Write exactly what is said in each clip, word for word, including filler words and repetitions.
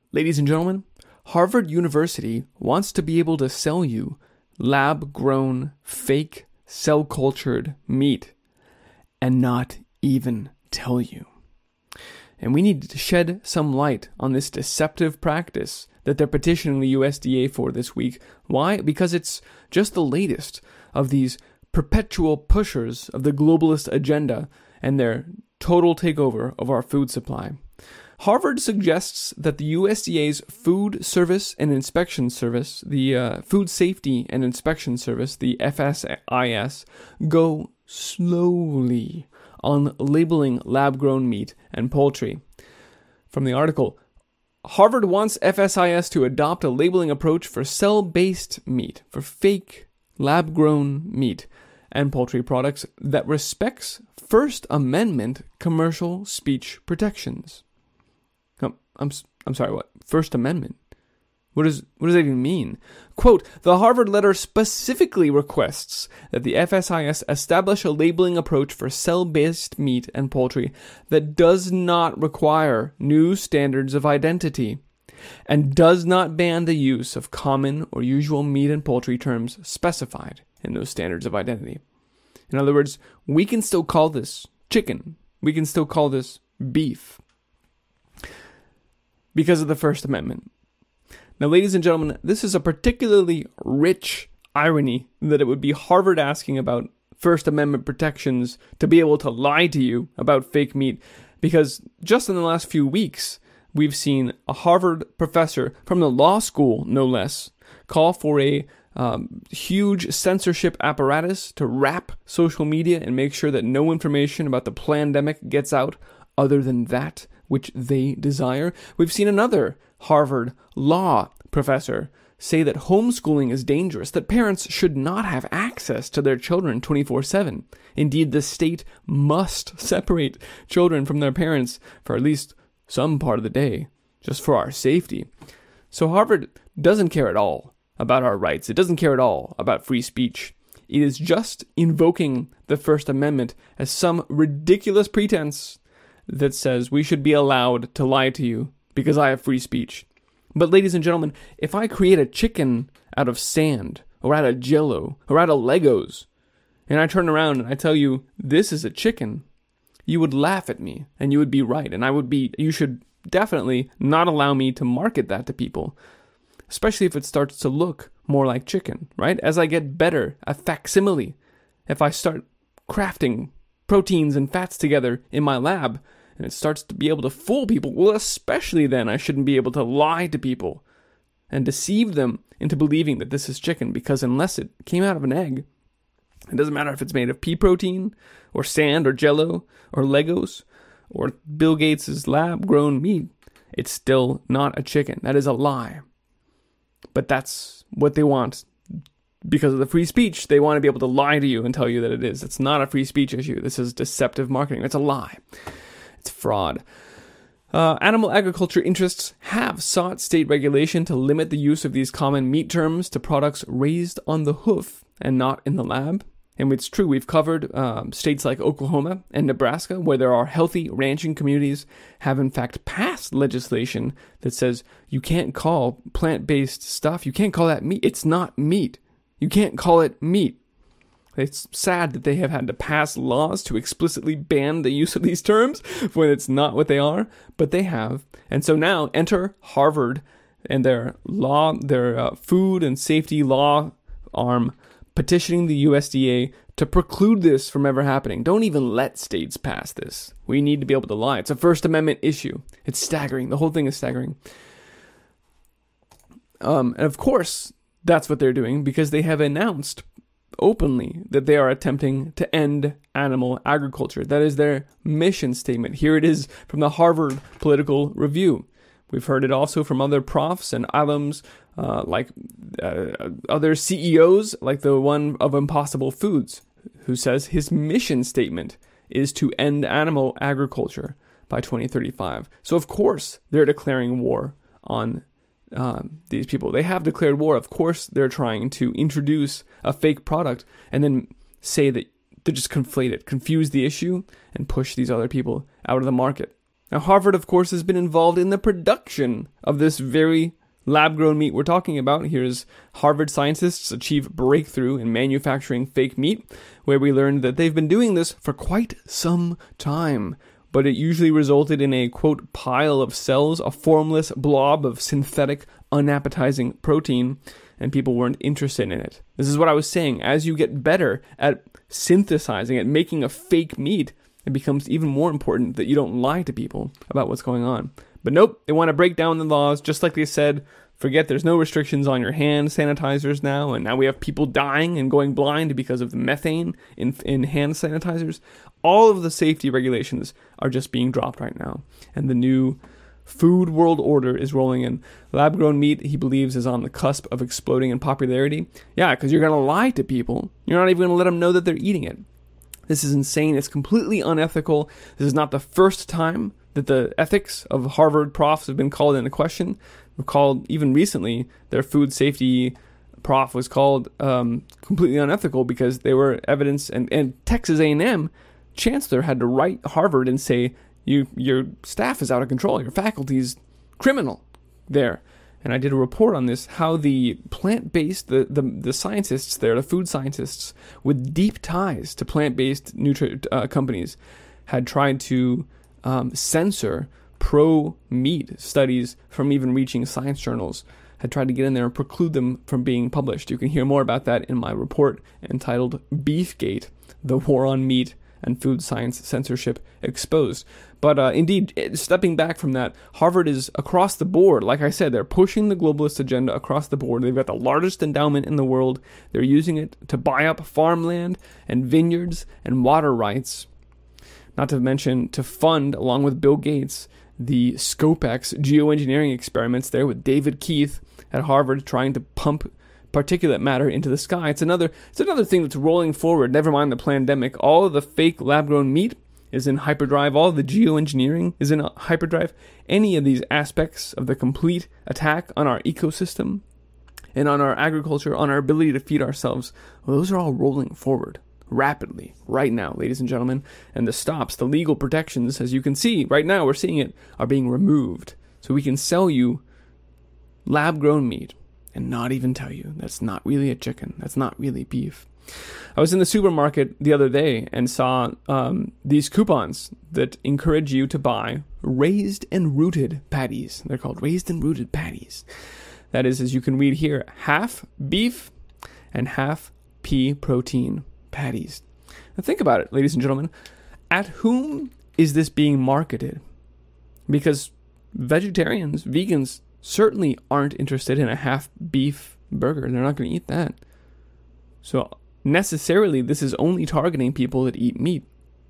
Ladies and gentlemen, Harvard University wants to be able to sell you lab-grown, fake, cell-cultured meat and not even tell you. And we need to shed some light on this deceptive practice that they're petitioning the U S D A for this week. Why? Because it's just the latest of these perpetual pushers of the globalist agenda and their total takeover of our food supply. Harvard suggests that the U S D A's Food Service and Inspection Service, the uh, Food Safety and Inspection Service, the F S I S, go slowly on labeling lab-grown meat and poultry. From the article, Harvard wants F S I S to adopt a labeling approach for cell-based meat, for fake lab-grown meat and poultry products that respects First Amendment commercial speech protections. No, I'm I'm sorry, what? First Amendment? What does what does that even mean? Quote, the Harvard letter specifically requests that the F S I S establish a labeling approach for cell-based meat and poultry that does not require new standards of identity and does not ban the use of common or usual meat and poultry terms specified in those standards of identity. In other words, we can still call this chicken. We can still call this beef because of the First Amendment. Now, ladies and gentlemen, this is a particularly rich irony that it would be Harvard asking about First Amendment protections to be able to lie to you about fake meat, because just in the last few weeks, we've seen a Harvard professor from the law school, no less, call for a um, huge censorship apparatus to wrap social media and make sure that no information about the plandemic gets out other than that which they desire. We've seen another Harvard law professor say that homeschooling is dangerous, that parents should not have access to their children twenty-four seven. Indeed, the state must separate children from their parents for at least some part of the day, just for our safety. So Harvard doesn't care at all about our rights. It doesn't care at all about free speech. It is just invoking the First Amendment as some ridiculous pretense that says we should be allowed to lie to you because I have free speech. But ladies and gentlemen, if I create a chicken out of sand or out of Jell-O or out of Legos, and I turn around and I tell you this is a chicken, you would laugh at me and you would be right. And I would be, you should definitely not allow me to market that to people, especially if it starts to look more like chicken, right? As I get better at facsimile, if I start crafting proteins and fats together in my lab, and it starts to be able to fool people, well, especially then I shouldn't be able to lie to people and deceive them into believing that this is chicken, because unless it came out of an egg, it doesn't matter if it's made of pea protein or sand or Jell-O or Legos or Bill Gates' lab-grown meat, it's still not a chicken. That is a lie. But that's what they want. Because of the free speech, they want to be able to lie to you and tell you that it is. It's not a free speech issue. This is deceptive marketing. It's a lie. It's fraud. Uh, animal agriculture interests have sought state regulation to limit the use of these common meat terms to products raised on the hoof and not in the lab. And it's true, we've covered um, states like Oklahoma and Nebraska, where there are healthy ranching communities, have in fact passed legislation that says you can't call plant-based stuff, you can't call that meat. It's not meat. You can't call it meat. It's sad that they have had to pass laws to explicitly ban the use of these terms when it's not what they are, but they have. And so now enter Harvard and their law, their uh, food and safety law arm petitioning the U S D A to preclude this from ever happening. Don't even let states pass this. We need to be able to lie. It's a First Amendment issue. It's staggering. The whole thing is staggering. Um, and of course, that's what they're doing because they have announced openly that they are attempting to end animal agriculture. That is their mission statement. Here it is from the Harvard Political Review. We've heard it also from other profs and alums, uh, like uh, other C E Os, like the one of Impossible Foods, who says his mission statement is to end animal agriculture by twenty thirty-five. So of course they're declaring war on Um, these people. They have declared war. Of course, they're trying to introduce a fake product and then say that they just conflate it, confuse the issue, and push these other people out of the market. Now, Harvard, of course, has been involved in the production of this very lab-grown meat we're talking about. Here's Harvard scientists achieve breakthrough in manufacturing fake meat, where we learned that they've been doing this for quite some time. But it usually resulted in a, quote, pile of cells, a formless blob of synthetic, unappetizing protein, and people weren't interested in it. This is what I was saying. As you get better at synthesizing, at making a fake meat, it becomes even more important that you don't lie to people about what's going on. But nope, they want to break down the laws, just like they said. Forget there's no restrictions on your hand sanitizers now, and now we have people dying and going blind because of the methane in in hand sanitizers. All of the safety regulations are just being dropped right now, and the new food world order is rolling in. Lab-grown meat, he believes, is on the cusp of exploding in popularity. Yeah, because you're going to lie to people. You're not even going to let them know that they're eating it. This is insane. It's completely unethical. This is not the first time that the ethics of Harvard profs have been called into question. Called even recently, their food safety prof was called um, completely unethical because they were evidence, and, and Texas A and M chancellor had to write Harvard and say, you your staff is out of control, your faculty's criminal there. And I did a report on this, how the plant-based, the, the, the scientists there, the food scientists with deep ties to plant-based nutri- uh, companies had tried to um, censor pro-meat studies from even reaching science journals, had tried to get in there and preclude them from being published. You can hear more about that in my report entitled Beefgate, the War on Meat and Food Science Censorship Exposed. But uh, indeed, stepping back from that, Harvard is across the board. Like I said, they're pushing the globalist agenda across the board. They've got the largest endowment in the world. They're using it to buy up farmland and vineyards and water rights. Not to mention to fund, along with Bill Gates, the ScopeX geoengineering experiments there with David Keith at Harvard trying to pump particulate matter into the sky. It's another it's another thing that's rolling forward. Never mind the pandemic. All of the fake lab-grown meat is in hyperdrive. All of the geoengineering is in hyperdrive. Any of these aspects of the complete attack on our ecosystem and on our agriculture, on our ability to feed ourselves, well, those are all rolling forward rapidly right now, ladies and gentlemen. And the stops, the legal protections, as you can see right now, we're seeing it, are being removed. So we can sell you lab-grown meat and not even tell you that's not really a chicken, that's not really beef. I was in the supermarket the other day and saw um, these coupons that encourage you to buy raised and rooted patties. They're called raised and rooted patties. That is, as you can read here, half beef and half pea protein patties. Now think about it, ladies and gentlemen. At whom is this being marketed? Because vegetarians, vegans, certainly aren't interested in a half beef burger. They're not going to eat that. So necessarily, this is only targeting people that eat meat.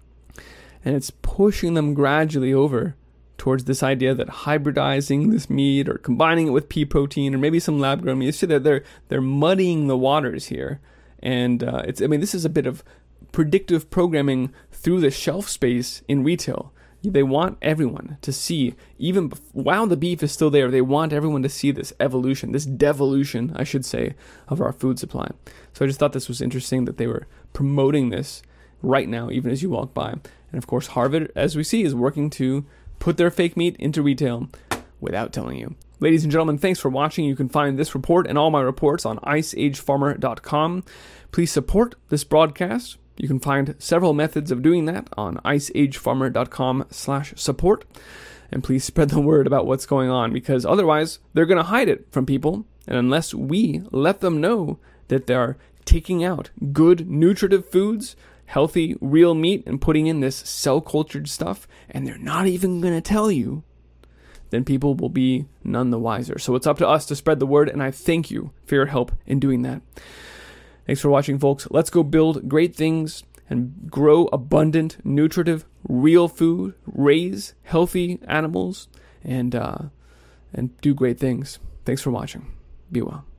And it's pushing them gradually over towards this idea that hybridizing this meat or combining it with pea protein or maybe some lab-grown meat, so they're, they're, they're muddying the waters here. And uh, it's I mean, this is a bit of predictive programming through the shelf space in retail. They want everyone to see, even bef- while the beef is still there, they want everyone to see this evolution, this devolution, I should say, of our food supply. So I just thought this was interesting that they were promoting this right now, even as you walk by. And of course, Harvard, as we see, is working to put their fake meat into retail without telling you. Ladies and gentlemen, thanks for watching. You can find this report and all my reports on ice age farmer dot com. Please support this broadcast. You can find several methods of doing that on ice age farmer dot com slash support. And please spread the word about what's going on, because otherwise they're going to hide it from people. And unless we let them know that they're taking out good, nutritive foods, healthy, real meat, and putting in this cell-cultured stuff, and they're not even going to tell you, then people will be none the wiser. So it's up to us to spread the word, and I thank you for your help in doing that. Thanks for watching, folks. Let's go build great things and grow abundant, nutritive, real food, raise healthy animals, and uh, and do great things. Thanks for watching. Be well.